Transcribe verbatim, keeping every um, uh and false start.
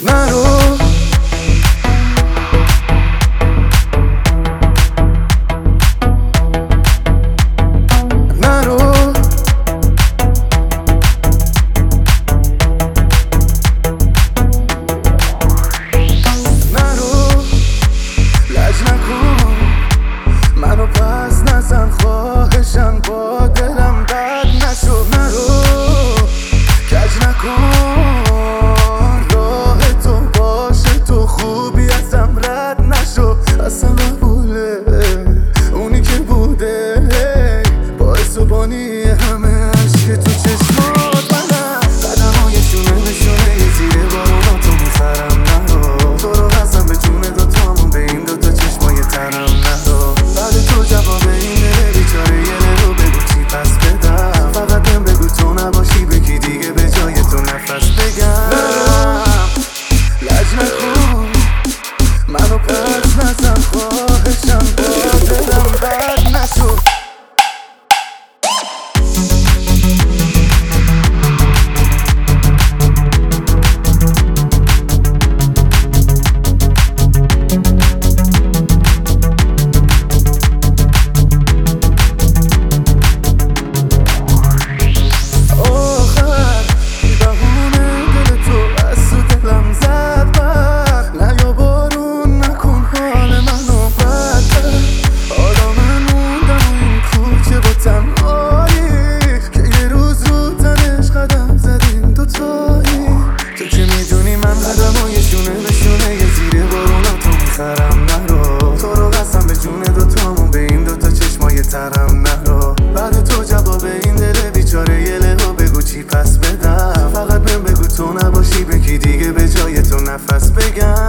نرو نرو نرو لج نکن منو پس نزن خواهشم با دلم بد نشو نرو کج نکن راه تو باشه تو خوبی ازم رد نشو اصلا قبوله اونی که بوده باعث و بانی همه عشق تو چشمات منم قدمای شونه نشونه زیر بارونا تو میخرم نرو تو رو هستم به جون دوتامون به این دوتا چشمای ترم نرو بعد تو جواب این دل بیچاره یه رو بگو چی پس بدم فقط بهم بگو تو نباشی به کی دیگه به جای تو نفس بگم لج نکن منو پس نزن خواهشم با دلم بد نشو ترم نرو بعد تو جواب این دل بیچاره یه لحو بگو چی پس بدم فقط بهم بگو تو نباشی به کی دیگه به جای تو نفس بگم